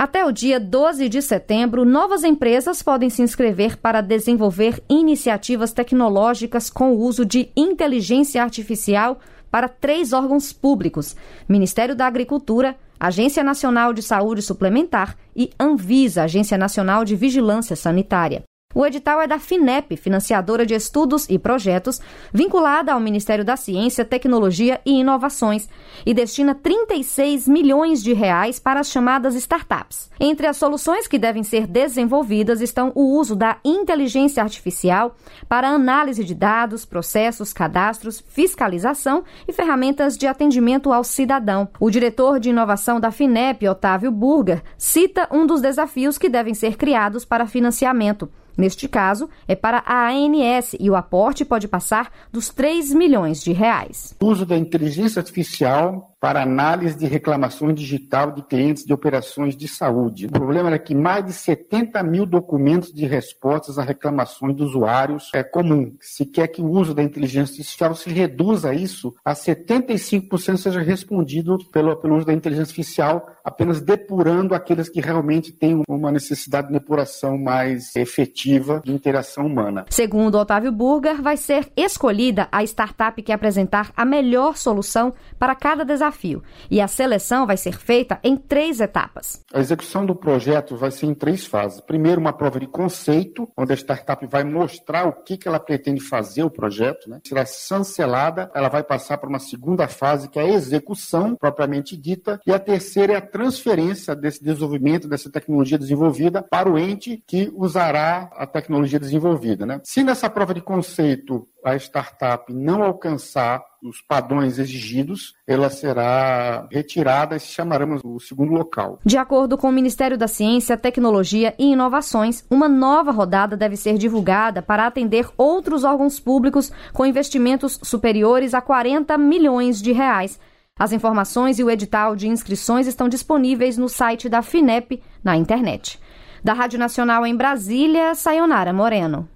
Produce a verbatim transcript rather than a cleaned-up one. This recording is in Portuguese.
Até o dia doze de setembro, novas empresas podem se inscrever para desenvolver iniciativas tecnológicas com o uso de inteligência artificial para três órgãos públicos: Ministério da Agricultura, Agência Nacional de Saúde Suplementar e Anvisa, Agência Nacional de Vigilância Sanitária. O edital é da FINEP, financiadora de estudos e projetos, vinculada ao Ministério da Ciência, Tecnologia e Inovações, e destina trinta e seis milhões de reais para as chamadas startups. Entre as soluções que devem ser desenvolvidas estão o uso da inteligência artificial para análise de dados, processos, cadastros, fiscalização e ferramentas de atendimento ao cidadão. O diretor de inovação da FINEP, Otávio Burger, cita um dos desafios que devem ser criados para financiamento. Neste caso, é para a ANS e o aporte pode passar dos três milhões de reais. O uso da inteligência artificial para análise de reclamações digital de clientes de operações de saúde. O problema é que mais de setenta mil documentos de respostas a reclamações de usuários é comum. Se quer que o uso da inteligência artificial se reduza isso a setenta e cinco por cento seja respondido pelo, pelo uso da inteligência artificial, apenas depurando aqueles que realmente têm uma necessidade de depuração mais efetiva de interação humana. Segundo Otávio Burger, vai ser escolhida a startup que apresentar a melhor solução para cada desafio. E a seleção vai ser feita em três etapas. A execução do projeto vai ser em três fases. Primeiro, uma prova de conceito, onde a startup vai mostrar o que ela pretende fazer o projeto, né? Será chancelada, ela vai passar para uma segunda fase, que é a execução propriamente dita, e a terceira é a transferência desse desenvolvimento, dessa tecnologia desenvolvida para o ente que usará a tecnologia desenvolvida, né? Se nessa prova de conceito a startup não alcançar os padrões exigidos, ela será retirada e chamaremos o segundo local. De acordo com o Ministério da Ciência, Tecnologia e Inovações, uma nova rodada deve ser divulgada para atender outros órgãos públicos com investimentos superiores a quarenta milhões de reais. As informações e o edital de inscrições estão disponíveis no site da FINEP na internet. Da Rádio Nacional em Brasília, Sayonara Moreno.